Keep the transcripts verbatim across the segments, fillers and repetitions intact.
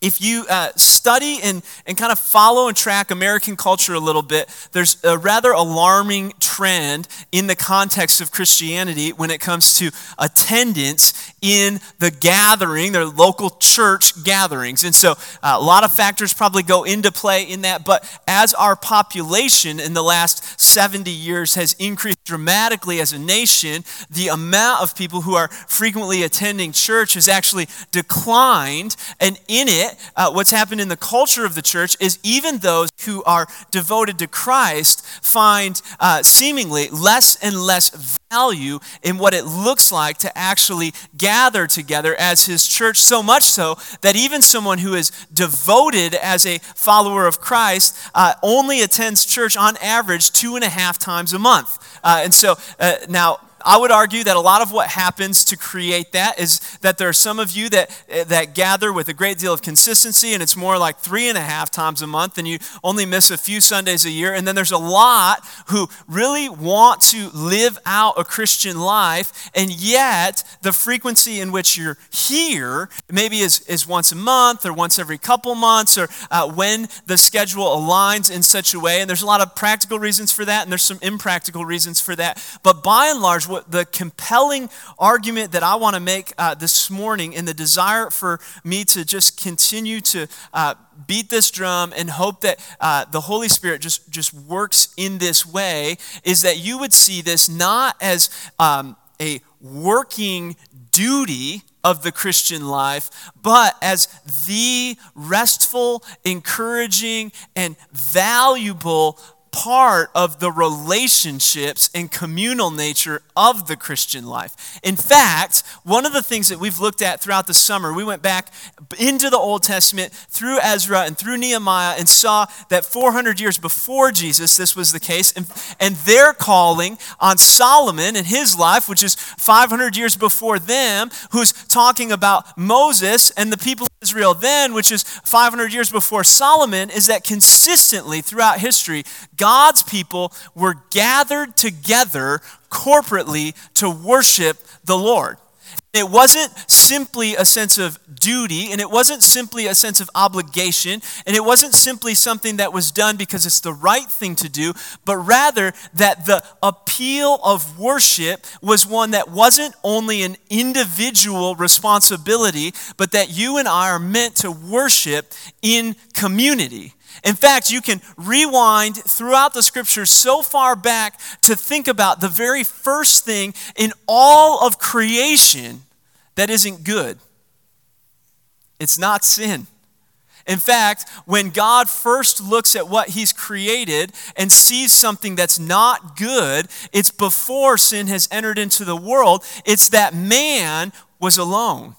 If you uh, study and, and kind of follow and track American culture a little bit, there's a rather alarming trend in the context of Christianity when it comes to attendance in the gathering, their local church gatherings. And so uh, a lot of factors probably go into play in that, but as our population in the last seventy years has increased dramatically as a nation, the amount of people who are frequently attending church has actually declined, and in it, Uh, what's happened in the culture of the church is even those who are devoted to Christ find uh, seemingly less and less value in what it looks like to actually gather together as his church, so much so that even someone who is devoted as a follower of Christ uh, only attends church on average two and a half times a month. Uh, and so uh, now, I would argue that a lot of what happens to create that is that there are some of you that that gather with a great deal of consistency, and it's more like three and a half times a month, and you only miss a few Sundays a year. And then there's a lot who really want to live out a Christian life, and yet the frequency in which you're here maybe is, is once a month or once every couple months, or uh, when the schedule aligns in such a way. And there's a lot of practical reasons for that, and there's some impractical reasons for that. But by and large, what the compelling argument that I want to make uh, this morning, and the desire for me to just continue to uh, beat this drum and hope that uh, the Holy Spirit just, just works in this way, is that you would see this not as um, a working duty of the Christian life, but as the restful, encouraging, and valuable part of the relationships and communal nature of the Christian life. In fact, one of the things that we've looked at throughout the summer, we went back into the Old Testament through Ezra and through Nehemiah and saw that four hundred years before Jesus, this was the case, and, and their calling on Solomon and his life, which is five hundred years before them, who's talking about Moses and the people of Israel then, which is five hundred years before Solomon, is that consistently throughout history, God's people were gathered together corporately to worship the Lord. It wasn't simply a sense of duty, and it wasn't simply a sense of obligation, and it wasn't simply something that was done because it's the right thing to do, but rather that the appeal of worship was one that wasn't only an individual responsibility, but that you and I are meant to worship in community. In fact, you can rewind throughout the scriptures so far back to think about the very first thing in all of creation that isn't good. It's not sin. In fact, when God first looks at what he's created and sees something that's not good, it's before sin has entered into the world. It's that man was alone.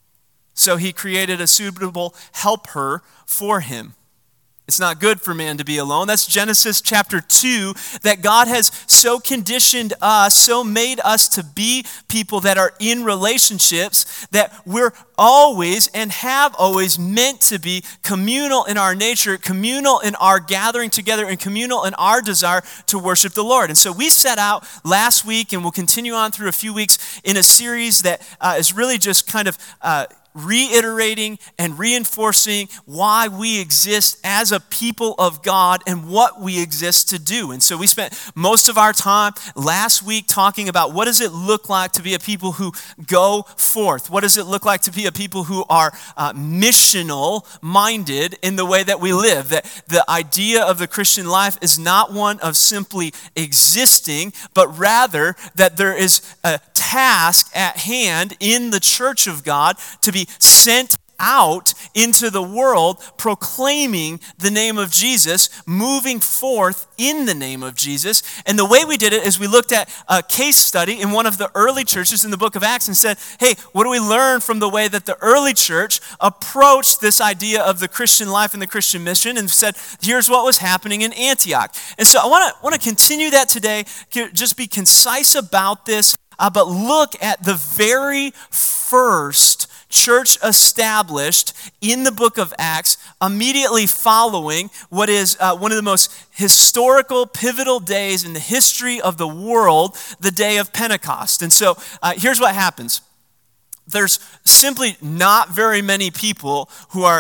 So he created a suitable helper for him. It's not good for man to be alone. That's Genesis chapter two, that God has so conditioned us, so made us to be people that are in relationships, that we're always and have always meant to be communal in our nature, communal in our gathering together, and communal in our desire to worship the Lord. And so we set out last week, and we'll continue on through a few weeks in a series that uh, is really just kind of uh, reiterating and reinforcing why we exist as a people of God and what we exist to do. And so we spent most of our time last week talking about what does it look like to be a people who go forth? What does it look like to be a people who are uh, missional minded in the way that we live? That the idea of the Christian life is not one of simply existing, but rather that there is a task at hand in the church of God to be sent out into the world, proclaiming the name of Jesus, moving forth in the name of Jesus. And the way we did it is we looked at a case study in one of the early churches in the book of Acts and said, hey, what do we learn from the way that the early church approached this idea of the Christian life and the Christian mission, and said, here's what was happening in Antioch. And so I want to want to continue that today, just be concise about this, uh, but look at the very first church established in the book of Acts, immediately following what is uh, one of the most historical, pivotal days in the history of the world, the day of Pentecost. And so uh, here's what happens. There's simply not very many people who are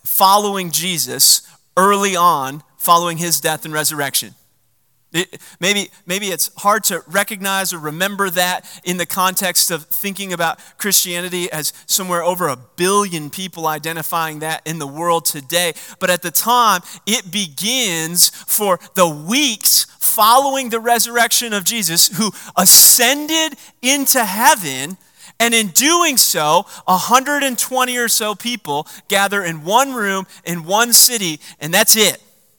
following Jesus early on, following his death and resurrection. It, maybe, maybe it's hard to recognize or remember that in the context of thinking about Christianity as somewhere over a billion people identifying that in the world today. But at the time, it begins for the weeks following the resurrection of Jesus, who ascended into heaven. And in doing so, one hundred twenty or so people gather in one room in one city, and that's it.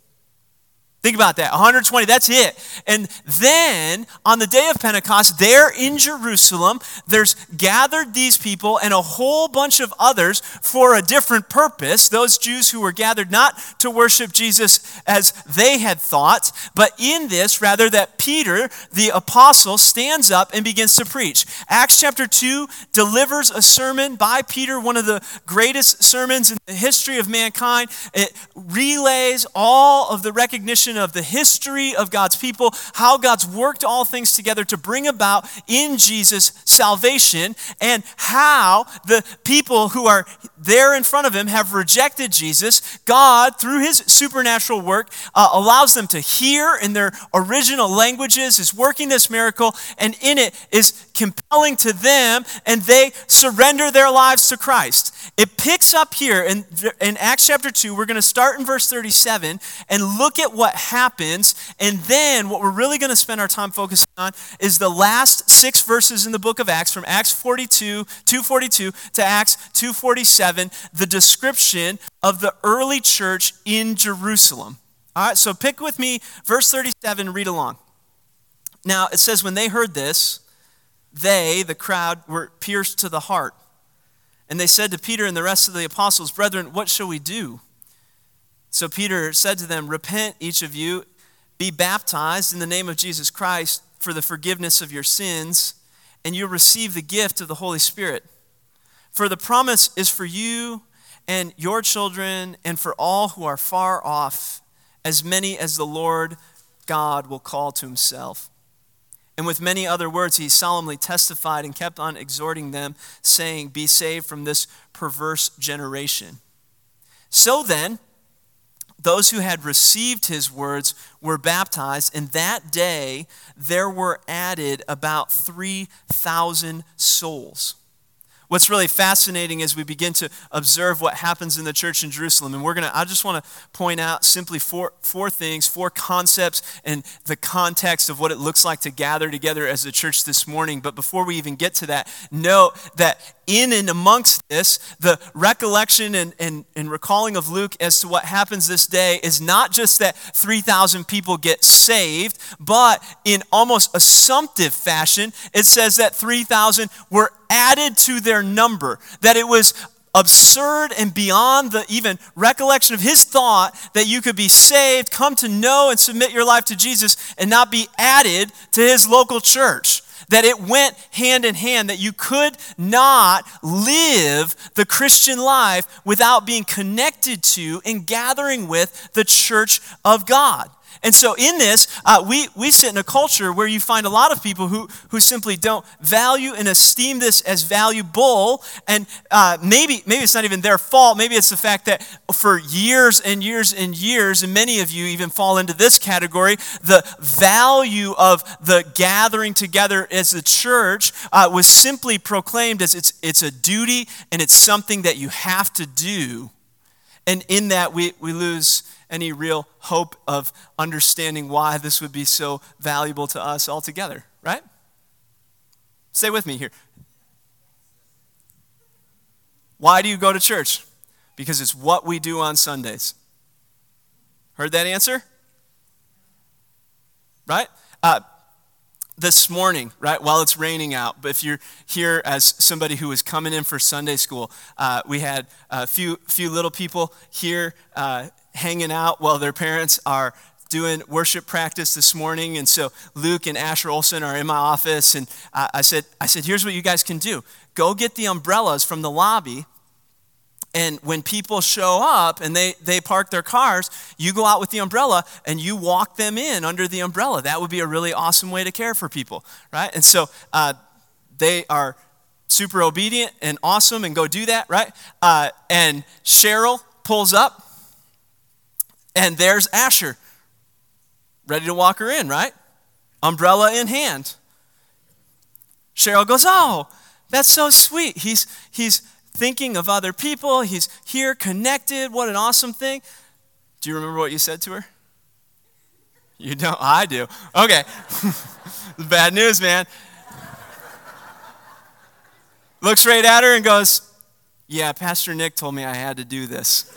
Think about that, one hundred twenty, that's it. And then on the day of Pentecost, there in Jerusalem, there's gathered these people and a whole bunch of others for a different purpose. Those Jews who were gathered not to worship Jesus as they had thought, but in this, rather, that Peter, the apostle, stands up and begins to preach. Acts chapter two delivers a sermon by Peter, one of the greatest sermons in the history of mankind. It relays all of the recognition of the history of God's people, how God's worked all things together to bring about in Jesus salvation, and how the people who are there in front of him have rejected Jesus. God, through his supernatural work, uh, allows them to hear in their original languages, is working this miracle, and in it is compelling to them, and they surrender their lives to Christ. It picks up here in, in Acts chapter two. We're going to start in verse thirty-seven and look at what happens, and then what we're really going to spend our time focusing on is the last six verses in the book of Acts, from Acts forty-two, two forty-two to Acts two forty-seven, the description of the early church in Jerusalem. All right, so pick with me verse thirty-seven, read along. Now, it says, when they heard this, they, the crowd, were pierced to the heart. And they said to Peter and the rest of the apostles, brethren, what shall we do? So Peter said to them, repent, each of you, be baptized in the name of Jesus Christ for the forgiveness of your sins, and you'll receive the gift of the Holy Spirit. For the promise is for you and your children and for all who are far off, as many as the Lord God will call to himself. And with many other words, he solemnly testified and kept on exhorting them, saying, be saved from this perverse generation. So then, those who had received his words were baptized, and that day there were added about three thousand souls. What's really fascinating as we begin to observe what happens in the church in Jerusalem, and we're gonna, I just want to point out simply four, four things, four concepts, and the context of what it looks like to gather together as a church this morning. But before we even get to that, note that in and amongst this, the recollection and, and, and recalling of Luke as to what happens this day is not just that three thousand people get saved, but in almost assumptive fashion, it says that three thousand were added to their number, that it was absurd and beyond the even recollection of his thought that you could be saved, come to know and submit your life to Jesus, and not be added to his local church. That it went hand in hand, that you could not live the Christian life without being connected to and gathering with the church of God. And so in this, uh, we, we sit in a culture where you find a lot of people who, who simply don't value and esteem this as valuable. And uh, maybe, maybe it's not even their fault. Maybe it's the fact that for years and years and years, and many of you even fall into this category, the value of the gathering together as a church uh, was simply proclaimed as it's, it's a duty and it's something that you have to do. And in that, we, we lose any real hope of understanding why this would be so valuable to us altogether, right? Stay with me here. Why do you go to church? Because it's what we do on Sundays. Heard that answer? Right? Uh, this morning, right, while it's raining out, but if you're here as somebody who was coming in for Sunday school, uh, we had a few few little people here uh, hanging out while their parents are doing worship practice this morning. And so Luke and Asher Olson are in my office, and I, I said, I said, here's what you guys can do. Go get the umbrellas from the lobby, and when people show up and they, they park their cars, you go out with the umbrella and you walk them in under the umbrella. That would be a really awesome way to care for people, right? And so uh, they are super obedient and awesome and go do that, right? Uh, and Cheryl pulls up, and there's Asher, ready to walk her in, right? Umbrella in hand. Cheryl goes, oh, that's so sweet. He's, he's thinking of other people. He's here, connected. What an awesome thing. Do you remember what you said to her? You don't? I do. Okay. Bad news, man. Looks right at her and goes, yeah, Pastor Nick told me I had to do this.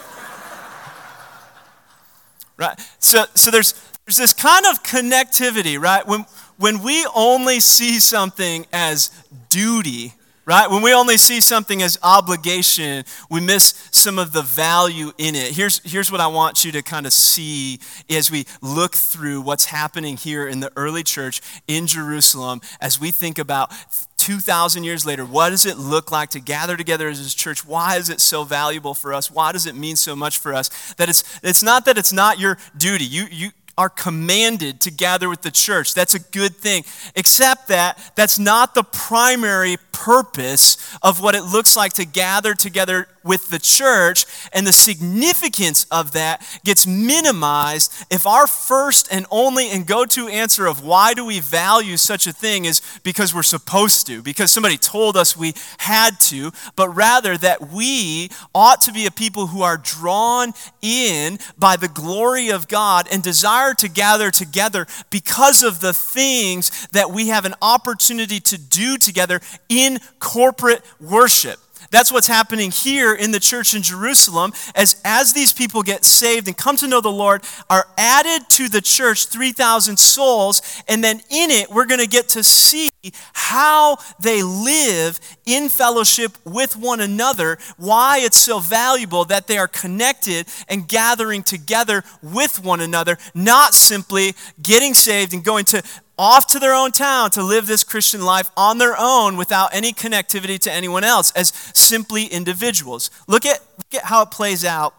Right? So so there's there's this kind of connectivity, right? When when we only see something as duty, right? When we only see something as obligation, we miss some of the value in it. Here's, here's what I want you to kind of see as we look through what's happening here in the early church in Jerusalem as we think about two thousand years later. What does it look like to gather together as a church? Why is it so valuable for us? Why does it mean so much for us? That it's, it's not that it's not your duty. You, you, are commanded to gather with the church. That's a good thing. Except that that's not the primary purpose of what it looks like to gather together with the church, and the significance of that gets minimized if our first and only and go-to answer of why do we value such a thing is because we're supposed to, because somebody told us we had to, but rather that we ought to be a people who are drawn in by the glory of God and desire to gather together because of the things that we have an opportunity to do together in corporate worship. That's what's happening here in the church in Jerusalem as, as these people get saved and come to know the Lord, are added to the church three thousand souls, and then in it we're going to get to see how they live in fellowship with one another, why it's so valuable that they are connected and gathering together with one another, not simply getting saved and going to off to their own town to live this Christian life on their own without any connectivity to anyone else as simply individuals. Look at, look at how it plays out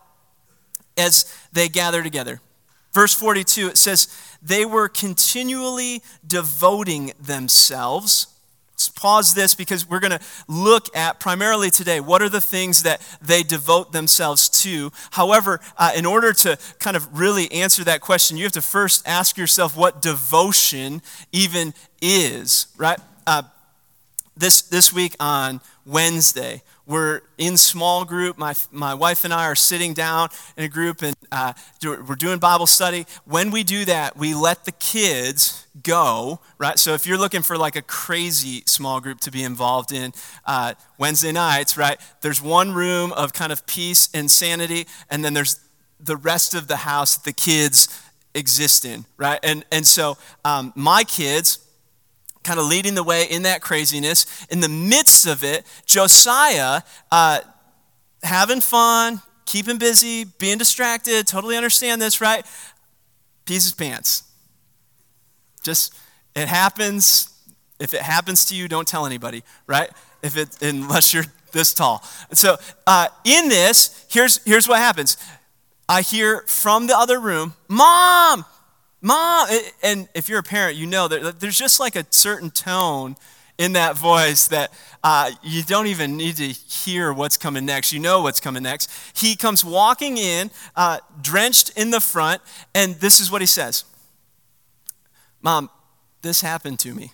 as they gather together. Verse forty-two, it says, they were continually devoting themselves. Let's pause this because we're going to look at primarily today what are the things that they devote themselves to. However, uh, in order to kind of really answer that question, you have to first ask yourself what devotion even is, right? Uh, this this week on Wednesday, we're in small group. My my wife and I are sitting down in a group, and uh, do, we're doing Bible study. When we do that, we let the kids go, right? So if you're looking for like a crazy small group to be involved in, uh, Wednesday nights, right? There's one room of kind of peace and sanity, and then there's the rest of the house that the kids exist in, right? And and so um, my kids kind of leading the way in that craziness. In the midst of it, Josiah, uh, having fun, keeping busy, being distracted, totally understand this, right? Pees his pants. Just, it happens. If it happens to you, don't tell anybody, right? If it, unless you're this tall. And so uh, in this, here's, here's what happens. I hear from the other room, Mom! Mom, and if you're a parent, you know that there's just like a certain tone in that voice that uh, you don't even need to hear what's coming next. You know what's coming next. He comes walking in, uh, drenched in the front, and this is what he says. Mom, this happened to me.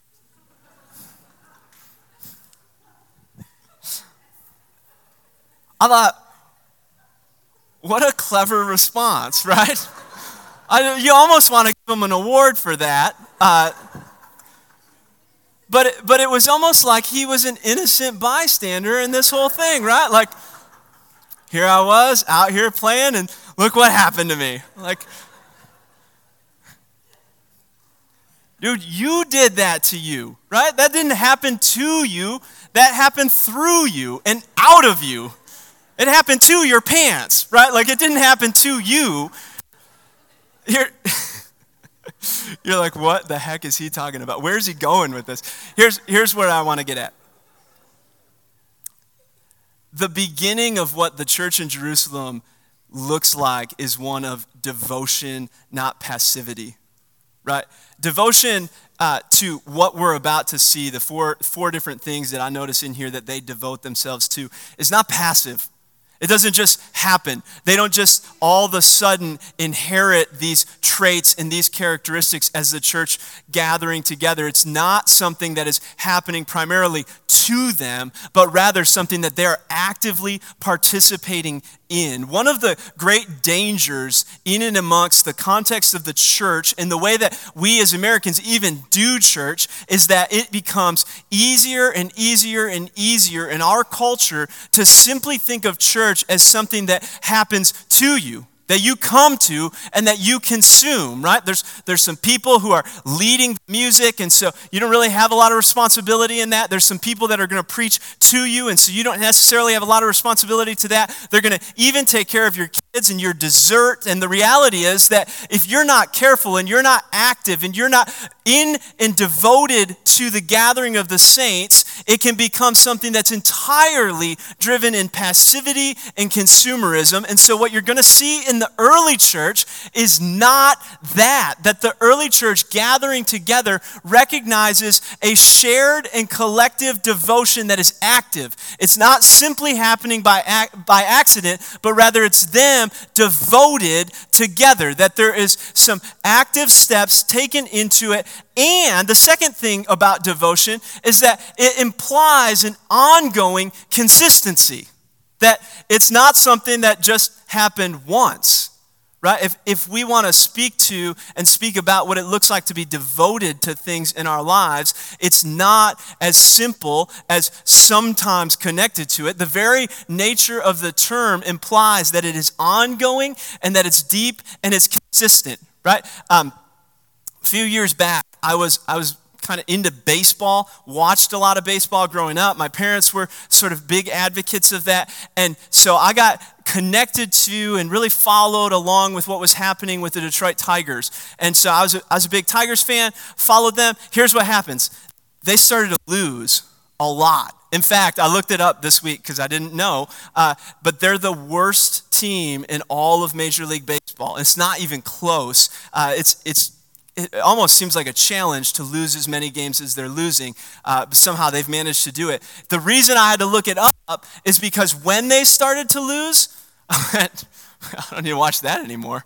I thought, what a clever response, right? I, you almost want to give him an award for that. Uh, but, it, but it was almost like he was an innocent bystander in this whole thing, right? Like, here I was out here playing, and look what happened to me. Like, dude, you did that to you, right? That didn't happen to you. That happened through you and out of you. It happened to your pants, right? Like, it didn't happen to you. Here, you're like, what the heck is he talking about? Where's he going with this? Here's, here's where I want to get at. The beginning of what the church in Jerusalem looks like is one of devotion, not passivity, right? Devotion uh, to what we're about to see, the four, four different things that I notice in here that they devote themselves to, is not passive. It doesn't just happen. They don't just all of a sudden inherit these traits and these characteristics as the church gathering together. It's not something that is happening primarily to them, but rather something that they're actively participating in. One of the great dangers in and amongst the context of the church and the way that we as Americans even do church is that it becomes easier and easier and easier in our culture to simply think of church as something that happens to you, that you come to and that you consume, right? There's there's some people who are leading the music, and so you don't really have a lot of responsibility in that. There's some people that are going to preach to you, and so you don't necessarily have a lot of responsibility to that. They're going to even take care of your kids and your dessert, and the reality is that if you're not careful and you're not active and you're not in and devoted to the gathering of the saints, it can become something that's entirely driven in passivity and consumerism. And so what you're going to see in the early church is not that, that the early church gathering together recognizes a shared and collective devotion that is active. It's not simply happening by, ac- by accident, but rather it's them devoted together, that there is some active steps taken into it. And the second thing about devotion is that it implies an ongoing consistency, that it's not something that just happened once, right? If, if we want to speak to and speak about what it looks like to be devoted to things in our lives, it's not as simple as sometimes connected to it. The very nature of the term implies that it is ongoing and that it's deep and it's consistent, right? Um, a few years back, I was I was kind of into baseball, watched a lot of baseball growing up. My parents were sort of big advocates of that. And so I got connected to and really followed along with what was happening with the Detroit Tigers. And so I was a, I was a big Tigers fan, followed them. Here's what happens. They started to lose a lot. In fact, I looked it up this week because I didn't know, uh, but they're the worst team in all of Major League Baseball. It's not even close. Uh, it's it's It almost seems like a challenge to lose as many games as they're losing. Uh, but somehow they've managed to do it. The reason I had to look it up is because when they started to lose, I went, I don't need to watch that anymore.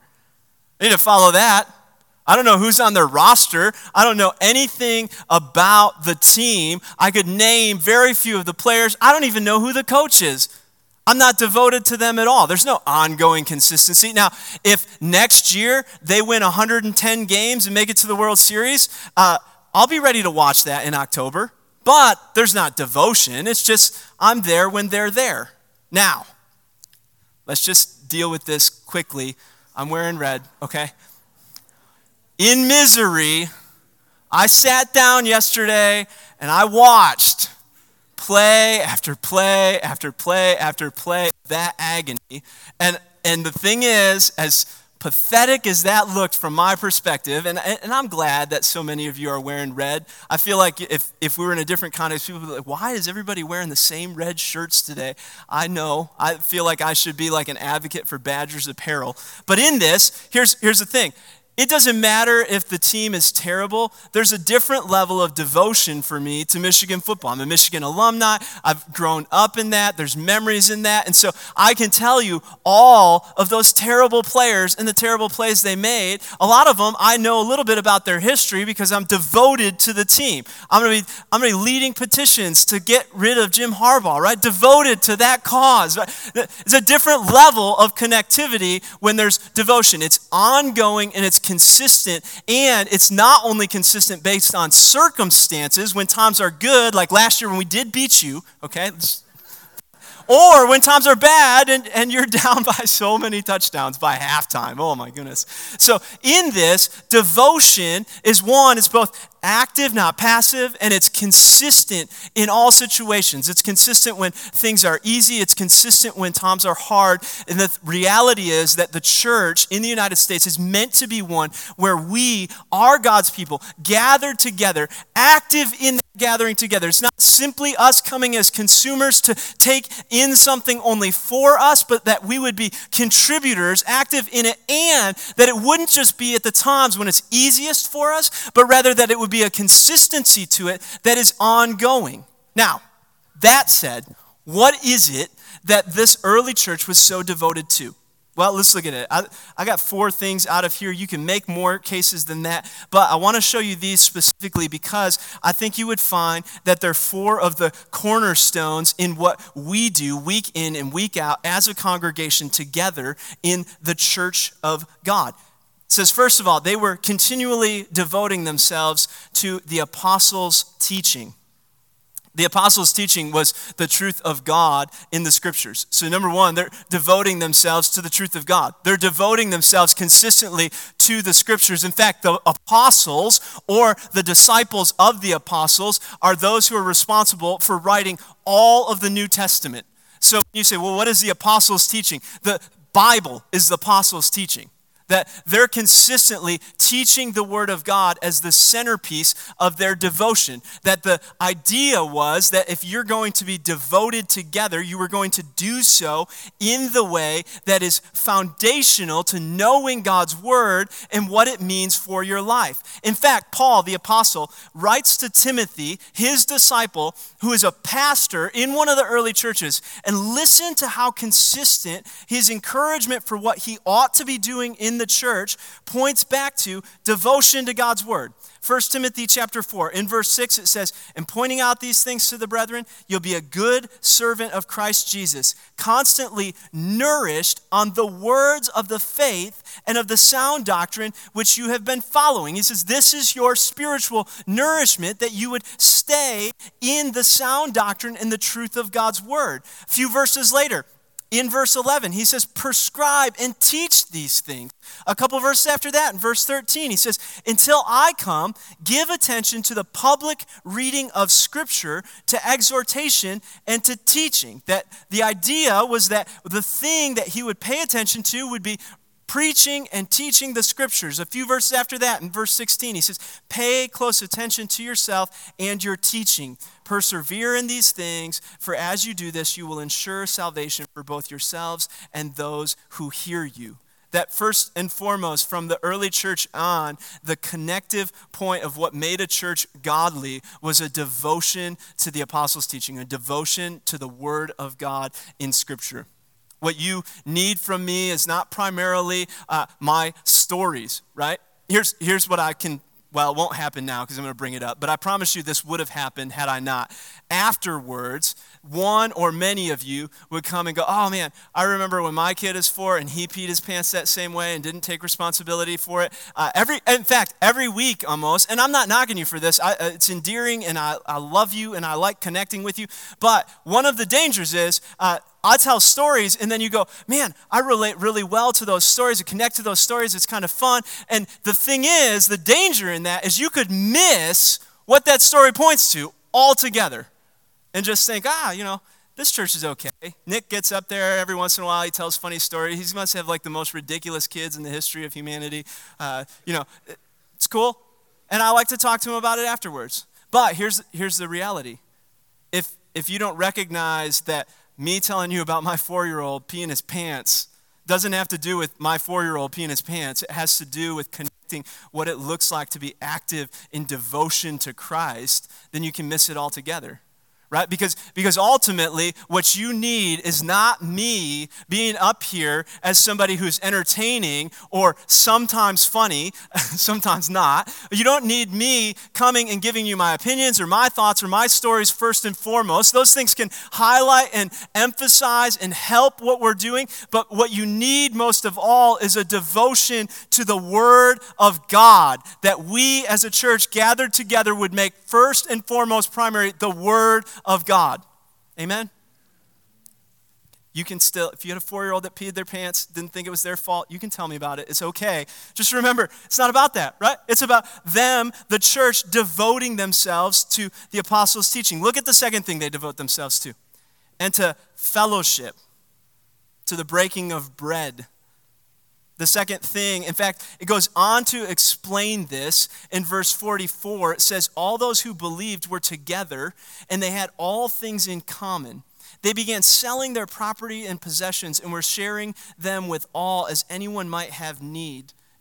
I need to follow that. I don't know who's on their roster. I don't know anything about the team. I could name very few of the players. I don't even know who the coach is. I'm not devoted to them at all. There's no ongoing consistency. Now, if next year they win one hundred ten games and make it to the World Series, uh, I'll be ready to watch that in October. But there's not devotion. It's just I'm there when they're there. Now, let's just deal with this quickly. I'm wearing red, okay? In misery, I sat down yesterday and I watched play after play after play after play, that agony. And and the thing is, as pathetic as that looked from my perspective, and, and I'm glad that so many of you are wearing red. I feel like if, if we were in a different context, people would be like, why is everybody wearing the same red shirts today? I know. I feel like I should be like an advocate for Badgers apparel. But in this, here's here's the thing. It doesn't matter if the team is terrible. There's a different level of devotion for me to Michigan football. I'm a Michigan alumni. I've grown up in that. There's memories in that. And so I can tell you all of those terrible players and the terrible plays they made. A lot of them, I know a little bit about their history because I'm devoted to the team. I'm going to be I'm going to be leading petitions to get rid of Jim Harbaugh, right? Devoted to that cause. Right? It's a different level of connectivity when there's devotion. It's ongoing and it's consistent, and it's not only consistent based on circumstances when times are good, like last year when we did beat you, okay? Or when times are bad and, and you're down by so many touchdowns by halftime. Oh my goodness. So in this, devotion is one, it's both active, not passive, and it's consistent in all situations. It's consistent when things are easy. It's consistent when times are hard. And the reality is that the church in the United States is meant to be one where we are God's people, gathered together, active in the gathering together. It's not simply us coming as consumers to take in something only for us, but that we would be contributors, active in it, and that it wouldn't just be at the times when it's easiest for us, but rather that it would be a consistency to it that is ongoing. Now, that said, what is it that this early church was so devoted to? Well, let's look at it. I, I got four things out of here. You can make more cases than that, but I want to show you these specifically because I think you would find that they're four of the cornerstones in what we do week in and week out as a congregation together in the church of God. It says, first of all, they were continually devoting themselves to the apostles' teaching. The apostles' teaching was the truth of God in the scriptures. So number one, they're devoting themselves to the truth of God. They're devoting themselves consistently to the scriptures. In fact, the apostles or the disciples of the apostles are those who are responsible for writing all of the New Testament. So you say, well, what is the apostles' teaching? The Bible is the apostles' teaching. That they're consistently teaching the Word of God as the centerpiece of their devotion. That the idea was that if you're going to be devoted together, you were going to do so in the way that is foundational to knowing God's Word and what it means for your life. In fact, Paul, the apostle, writes to Timothy, his disciple, who is a pastor in one of the early churches, and listen to how consistent his encouragement for what he ought to be doing in the church points back to devotion to God's word. First Timothy chapter four, in verse six it says, "And pointing out these things to the brethren, you'll be a good servant of Christ Jesus, constantly nourished on the words of the faith and of the sound doctrine which you have been following." He says, this is your spiritual nourishment, that you would stay in the sound doctrine and the truth of God's word. A few verses later, in verse eleven, he says, prescribe and teach these things. A couple verses after that, in verse thirteen, he says, until I come, give attention to the public reading of Scripture, to exhortation, and to teaching. That the idea was that the thing that he would pay attention to would be preaching and teaching the Scriptures. A few verses after that, in verse sixteen, he says, pay close attention to yourself and your teaching. Persevere in these things, for as you do this, you will ensure salvation for both yourselves and those who hear you. That first and foremost, from the early church on, the connective point of what made a church godly was a devotion to the apostles' teaching, a devotion to the Word of God in Scripture. What you need from me is not primarily uh, my stories, right? Here's, here's what I can, well, it won't happen now because I'm going to bring it up, but I promise you this would have happened had I not. Afterwards, one or many of you would come and go, oh man, I remember when my kid is four and he peed his pants that same way and didn't take responsibility for it. Uh, every, in fact, every week almost, and I'm not knocking you for this, I, it's endearing and I, I love you and I like connecting with you, but one of the dangers is, uh, I tell stories and then you go, man, I relate really well to those stories. I connect to those stories. It's kind of fun. And the thing is, the danger in that is you could miss what that story points to altogether and just think, ah, you know, this church is okay. Nick gets up there every once in a while. He tells funny stories. He must have like the most ridiculous kids in the history of humanity. Uh, you know, it's cool. And I like to talk to him about it afterwards. But here's here's the reality. If if you don't recognize that me telling you about my four-year-old peeing his pants doesn't have to do with my four-year-old peeing his pants. It has to do with connecting what it looks like to be active in devotion to Christ. Then you can miss it altogether. Right? Because, because ultimately, what you need is not me being up here as somebody who's entertaining or sometimes funny, sometimes not. You don't need me coming and giving you my opinions or my thoughts or my stories first and foremost. Those things can highlight and emphasize and help what we're doing. But what you need most of all is a devotion to the Word of God, that we as a church gathered together would make first and foremost primary the Word of God. Amen? You can still, if you had a four-year-old that peed their pants, didn't think it was their fault, you can tell me about it. It's okay. Just remember, it's not about that, right? It's about them, the church, devoting themselves to the apostles' teaching. Look at the second thing they devote themselves to. And to fellowship, to the breaking of bread. The second thing, in fact, it goes on to explain this in verse forty-four. It says, all those who believed were together, and they had all things in common. They began selling their property and possessions and were sharing them with all as anyone might have need.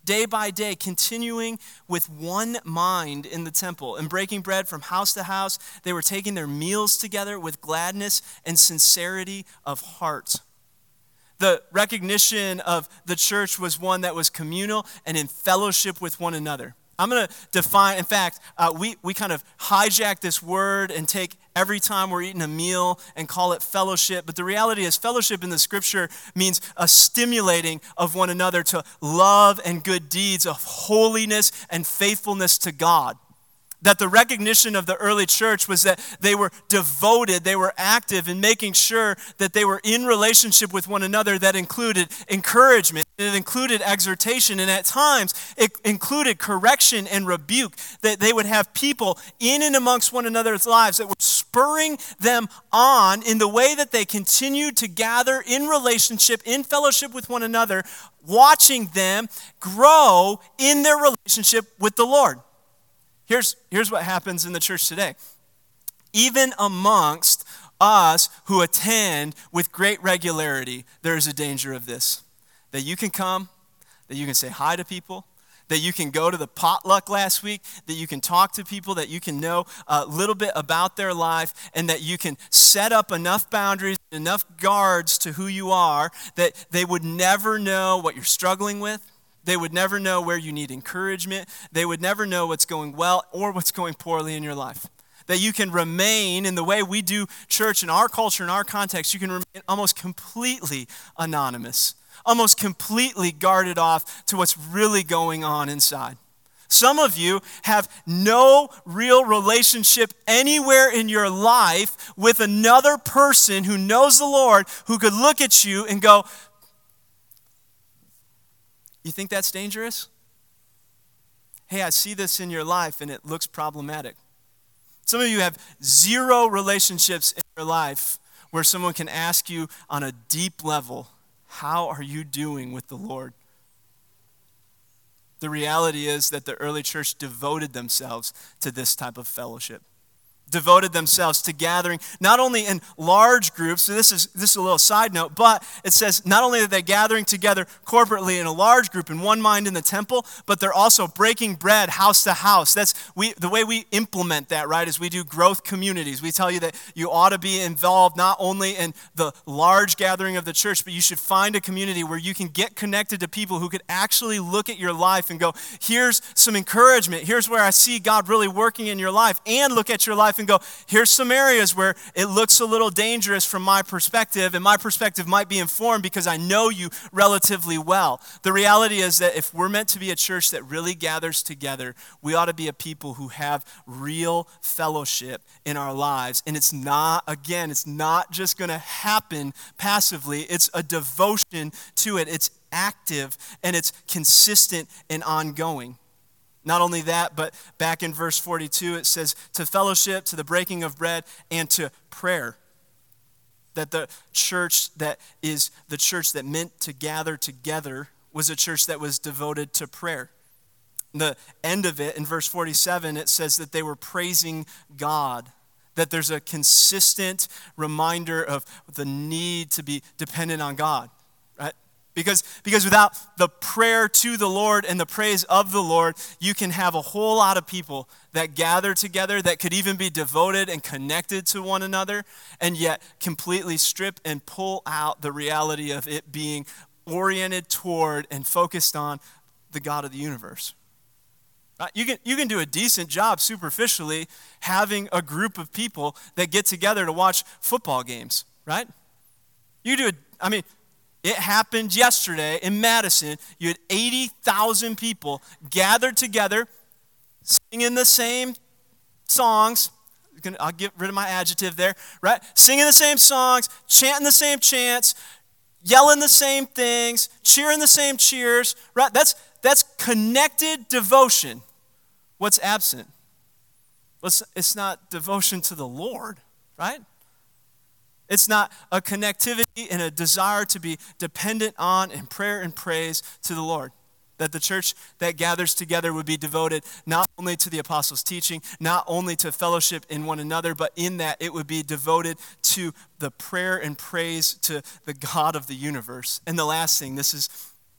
day by day, continuing with one mind in the temple and breaking bread from house to house. They were taking their meals together with gladness and sincerity of heart. The recognition of the church was one that was communal and in fellowship with one another. I'm going to define, in fact, uh, we, we kind of hijack this word and take every time we're eating a meal and call it fellowship. But the reality is fellowship in the scripture means a stimulating of one another to love and good deeds of holiness and faithfulness to God. That the recognition of the early church was that they were devoted, they were active in making sure that they were in relationship with one another. That included encouragement, it included exhortation, and at times it included correction and rebuke. That they would have people in and amongst one another's lives that were spurring them on in the way that they continued to gather in relationship, in fellowship with one another, watching them grow in their relationship with the Lord. Here's, here's what happens in the church today. Even amongst us who attend with great regularity, there is a danger of this. That you can come, that you can say hi to people, that you can go to the potluck last week, that you can talk to people, that you can know a little bit about their life, and that you can set up enough boundaries, enough guards to who you are, that they would never know what you're struggling with. They would never know where you need encouragement. They would never know what's going well or what's going poorly in your life. That you can remain in the way we do church in our culture, in our context, you can remain almost completely anonymous, almost completely guarded off to what's really going on inside. Some of you have no real relationship anywhere in your life with another person who knows the Lord, who could look at you and go, you think that's dangerous? Hey, I see this in your life and it looks problematic. Some of you have zero relationships in your life where someone can ask you on a deep level, how are you doing with the Lord? The reality is that the early church devoted themselves to this type of fellowship. Devoted themselves to gathering, not only in large groups, so this is this is a little side note, but it says not only are they gathering together corporately in a large group in one mind in the temple, but they're also breaking bread house to house. That's we the way we implement that, right, is we do growth communities. We tell you that you ought to be involved not only in the large gathering of the church, but you should find a community where you can get connected to people who could actually look at your life and go, here's some encouragement, here's where I see God really working in your life, and look at your life and go, here's some areas where it looks a little dangerous from my perspective, and my perspective might be informed because I know you relatively well. The reality is that if we're meant to be a church that really gathers together, we ought to be a people who have real fellowship in our lives. And it's not, again, it's not just going to happen passively. It's a devotion to it. It's active and it's consistent and ongoing. Not only that, but back in verse forty-two, it says, to fellowship, to the breaking of bread, and to prayer. That the church that is the church that meant to gather together was a church that was devoted to prayer. The end of it, in verse forty-seven, it says that they were praising God. That there's a consistent reminder of the need to be dependent on God, right? Because, because without the prayer to the Lord and the praise of the Lord, you can have a whole lot of people that gather together that could even be devoted and connected to one another, and yet completely strip and pull out the reality of it being oriented toward and focused on the God of the universe. You can, you can do a decent job superficially having a group of people that get together to watch football games, right? You do, a, I mean, it happened yesterday in Madison. You had eighty thousand people gathered together, singing the same songs. I'll get rid of my adjective there, right? Singing the same songs, chanting the same chants, yelling the same things, cheering the same cheers, right? That's, that's connected devotion. What's absent? It's, it's not devotion to the Lord, right? It's not a connectivity and a desire to be dependent on in prayer and praise to the Lord. That the church that gathers together would be devoted not only to the apostles' teaching, not only to fellowship in one another, but in that it would be devoted to the prayer and praise to the God of the universe. And the last thing, this is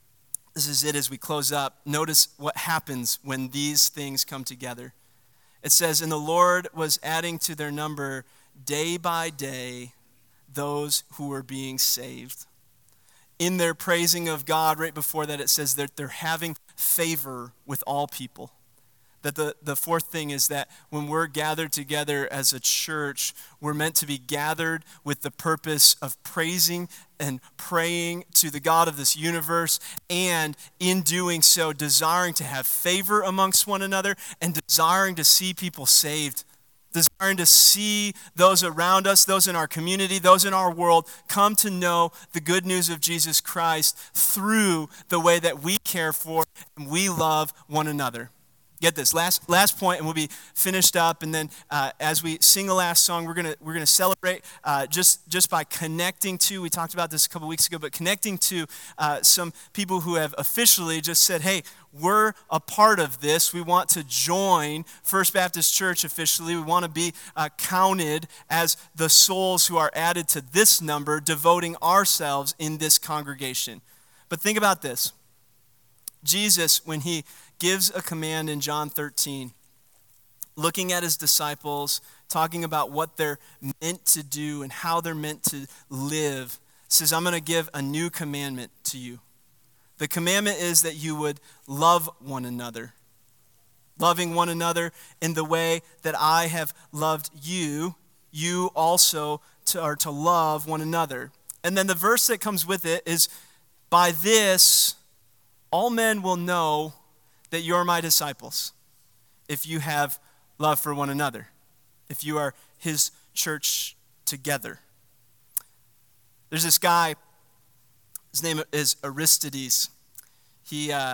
This is it as we close up. Notice what happens when these things come together. It says, and the Lord was adding to their number day by day those who were being saved. In their praising of God, right before that, it says that they're having favor with all people. That the, the fourth thing is that when we're gathered together as a church, we're meant to be gathered with the purpose of praising and praying to the God of this universe, and in doing so, desiring to have favor amongst one another and desiring to see people saved. Desiring to see those around us, those in our community, those in our world, come to know the good news of Jesus Christ through the way that we care for and we love one another. Get this, last last point, and we'll be finished up. And then uh, as we sing the last song, we're gonna we're gonna celebrate uh, just just by connecting to. We talked about this a couple weeks ago, but connecting to uh, some people who have officially just said, "Hey, we're a part of this. We want to join First Baptist Church officially. We want to be uh, counted as the souls who are added to this number, devoting ourselves in this congregation." But think about this: Jesus, when he gives a command in John thirteen, looking at his disciples, talking about what they're meant to do and how they're meant to live, says, I'm going to give a new commandment to you. The commandment is that you would love one another. Loving one another in the way that I have loved you, you also to, are to love one another. And then the verse that comes with it is, by this all men will know that you're my disciples, if you have love for one another, if you are his church together. There's this guy, his name is Aristides. He uh,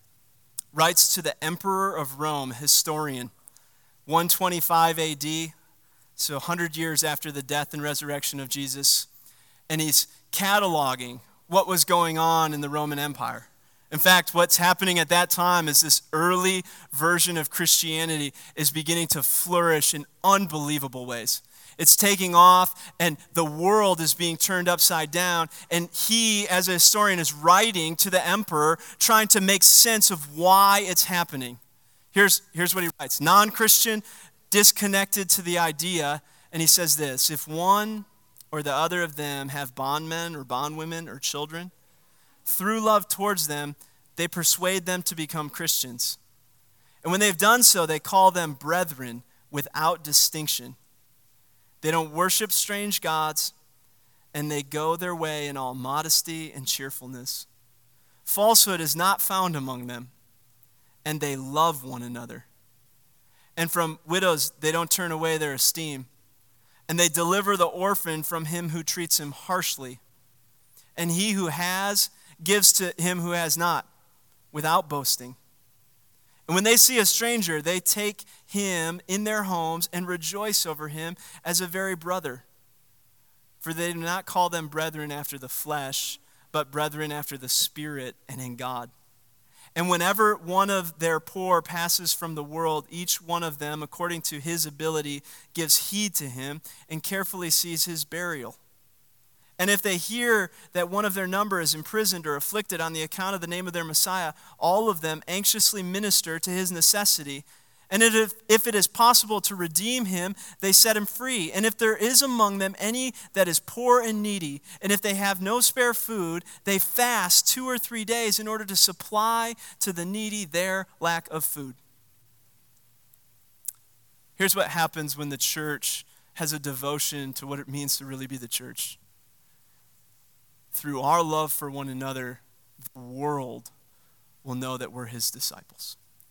writes to the emperor of Rome, historian, one twenty-five A D, so one hundred years after the death and resurrection of Jesus, and he's cataloging what was going on in the Roman Empire. In fact, what's happening at that time is this early version of Christianity is beginning to flourish in unbelievable ways. It's taking off, and the world is being turned upside down. And he, as a historian, is writing to the emperor, trying to make sense of why it's happening. Here's, here's what he writes. Non-Christian, disconnected to the idea, and he says this: if one or the other of them have bondmen or bondwomen or children, through love towards them, they persuade them to become Christians. And when they've done so, they call them brethren without distinction. They don't worship strange gods, and they go their way in all modesty and cheerfulness. Falsehood is not found among them, and they love one another. And from widows, they don't turn away their esteem, and they deliver the orphan from him who treats him harshly. And he who has gives to him who has not, without boasting. And when they see a stranger, they take him in their homes and rejoice over him as a very brother. For they do not call them brethren after the flesh, but brethren after the Spirit and in God. And whenever one of their poor passes from the world, each one of them, according to his ability, gives heed to him and carefully sees his burial. And if they hear that one of their number is imprisoned or afflicted on the account of the name of their Messiah, all of them anxiously minister to his necessity. And if, if it is possible to redeem him, they set him free. And if there is among them any that is poor and needy, and if they have no spare food, they fast two or three days in order to supply to the needy their lack of food. Here's what happens when the church has a devotion to what it means to really be the church. Through our love for one another, the world will know that we're his disciples.